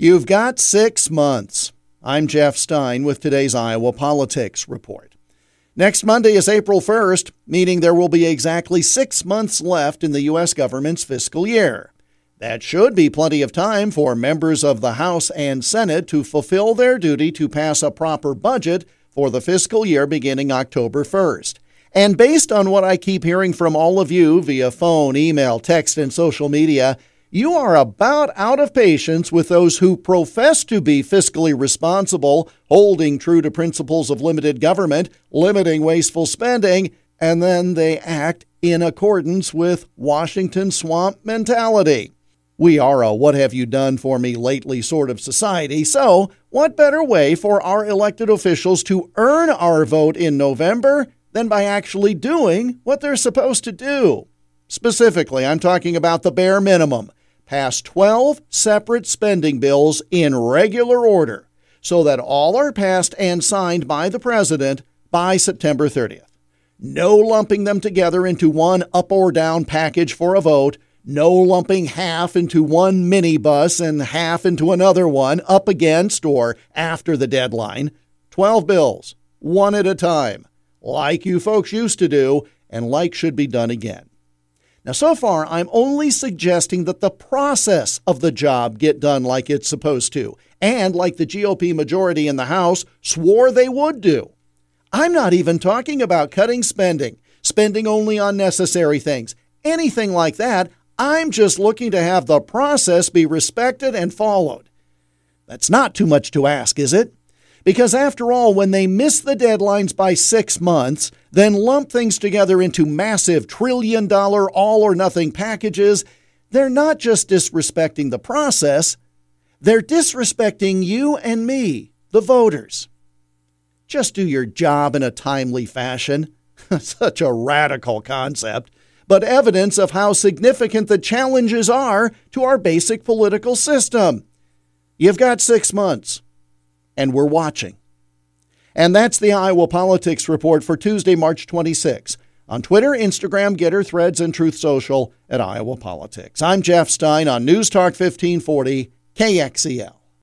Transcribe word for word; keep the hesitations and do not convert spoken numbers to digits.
You've got six months. I'm Jeff Stein with today's Iowa Politics Report. Next Monday is April first, meaning there will be exactly six months left in the U S government's fiscal year. That should be plenty of time for members of the House and Senate to fulfill their duty to pass a proper budget for the fiscal year beginning October first. And based on what I keep hearing from all of you via phone, email, text, and social media, you are about out of patience with those who profess to be fiscally responsible, holding true to principles of limited government, limiting wasteful spending, and then they act in accordance with Washington swamp mentality. We are a what have you done for me lately sort of society, so what better way for our elected officials to earn our vote in November than by actually doing what they're supposed to do? Specifically, I'm talking about the bare minimum. Pass twelve separate spending bills in regular order so that all are passed and signed by the president by September thirtieth. No lumping them together into one up or down package for a vote. No lumping half into one minibus and half into another one up against or after the deadline. twelve bills, one at a time, like you folks used to do and like should be done again. Now, so far, I'm only suggesting that the process of the job get done like it's supposed to, and like the G O P majority in the House swore they would do. I'm not even talking about cutting spending, spending only on necessary things, anything like that. I'm just looking to have the process be respected and followed. That's not too much to ask, is it? Because after all, when they miss the deadlines by six months, then lump things together into massive trillion-dollar all-or-nothing packages, they're not just disrespecting the process, they're disrespecting you and me, the voters. Just do your job in a timely fashion. Such a radical concept, but evidence of how significant the challenges are to our basic political system. You've got six months. And we're watching. And that's the Iowa Politics Report for Tuesday, March twenty-sixth. On Twitter, Instagram, Getter, Threads, and Truth Social at Iowa Politics. I'm Jeff Stein on News Talk fifteen forty K X E L.